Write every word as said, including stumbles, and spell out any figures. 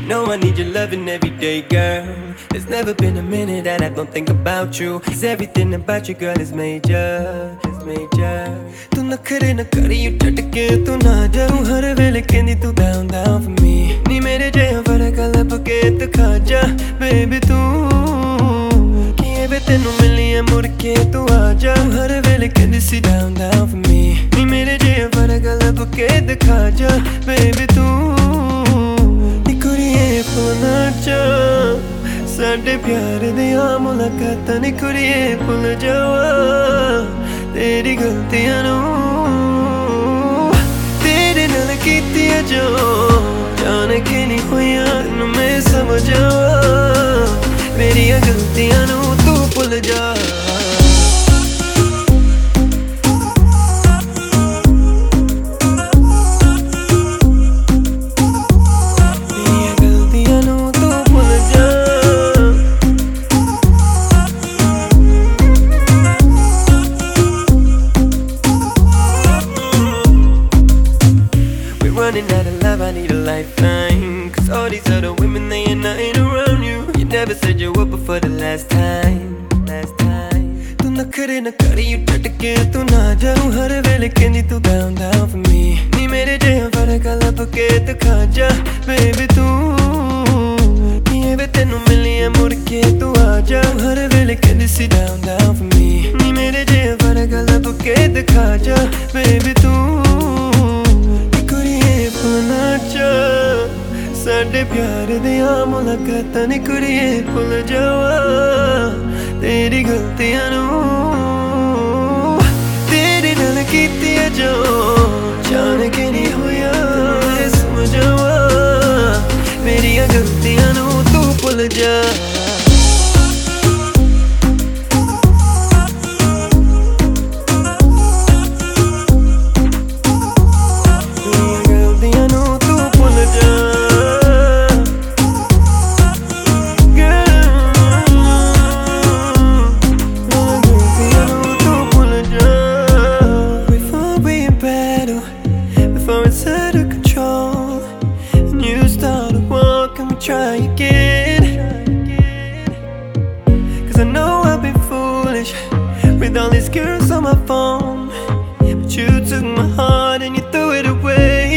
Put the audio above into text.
know I need your loving every day, girl. There's never been a minute that I don't think about you. Cause everything about you, girl, is major, is major. Tu nakhre na kari, you tatke tu na ja. Tu har vele kendi tu down, down for me. Ni mere jaya faraka lab ke dikha ja, baby tu. Kiye ve tenu miliye mud ke tu aaja. Tu har vele kendi si down, down for me. Ni mere jaya faraka lab ke dikha ja, baby tu. भुलना चा साडे प्यार दिया मुलाकातां नी कुड़िए भुल जावा तेरी गलतियां नू तेरे नाल कीतियां जो जान के नहीं होया तैनू मैं समझ आवा मेरियां गलतियां नू तू भुल जा Running out of love, I need a lifeline. Cause all these other women, they ain't nothing around you. You never said you were before the last time, last time. Tu nakhre na kari, you tatke tu na ja. Tu har vele kendi tu down, down for me. Ni mere jaya faraka lab ke dikha ja, baby tu. Kiye ve tenu miliye mud ke tu aaja. Tu har vele kendi si down, down for me. Ni mere jaya faraka lab ke dikha ja, baby tu. भुलना चा साडे प्यार दिया मुलाकातां नी कुड़िए भुल जावा तेरी गलतियां नू तेरे नाल कीतियां जो जान के नहीं होया मैं समझ आवा मेरियां गलतियां नू तू भुल जा out of control and you start to walk and we try again. Cause I know I've been foolish with all these girls on my phone, but you took my heart and you threw it away.